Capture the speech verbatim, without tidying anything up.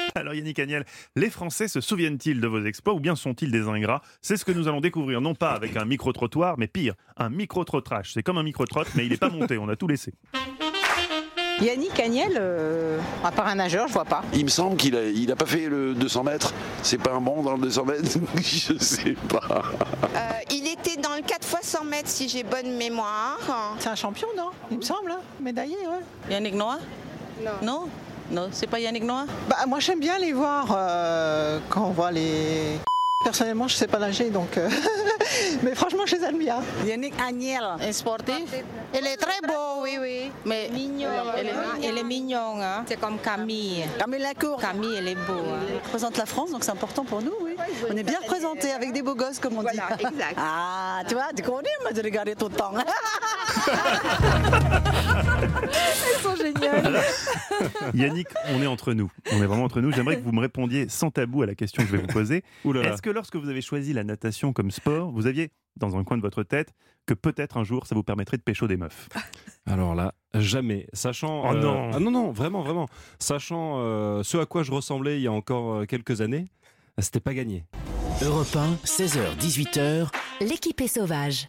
Alors Yannick Agnel, les Français se souviennent-ils de vos exploits ou bien sont-ils des ingrats? C'est ce que nous allons découvrir, non pas avec un micro-trottoir, mais pire, un micro-trottrage. C'est comme un micro-trotte, mais il n'est pas monté, on a tout laissé. Yannick Agnel, euh, à part un nageur, je vois pas. Il me semble qu'il a, il a pas fait le deux cents mètres. C'est pas un bon dans le deux cents mètres. Je sais pas. Euh, il était dans le quatre fois cent mètres si j'ai bonne mémoire. C'est un champion, non? Il me semble, hein, médaillé, ouais. Yannick Noah? Non. Non, non, c'est pas Yannick Noah? Bah, moi, j'aime bien les voir euh, quand on voit les... Personnellement, je sais pas nager, donc... euh, Mais franchement, je les aime bien. Yannick Agnel, un sportif. Il est très beau, oui, oui. Mais Mignon. elle est, elle est mignonne, hein? C'est comme Camille. Camille Lacour. Camille, elle est beau. Hein? Elle représente la France, donc c'est important pour nous, oui. On est bien représentés avec des beaux gosses, comme on Voilà, dit. exact. Ah, tu vois, tu connais, moi, de les regarder tout le temps. Ils sont géniaux. Yannick, on est entre nous. On est vraiment entre nous. J'aimerais que vous me répondiez sans tabou à la question que je vais vous poser. Est-ce que lorsque vous avez choisi la natation comme sport, vous aviez dans un coin de votre tête que peut-être un jour ça vous permettrait de pécho des meufs? Alors là, jamais. Sachant. Oh euh, non. Ah non, non, vraiment, vraiment. Sachant euh, ce à quoi je ressemblais il y a encore euh, quelques années, c'était pas gagné. Europe un, seize heures dix-huit heures. L'équipe est sauvage.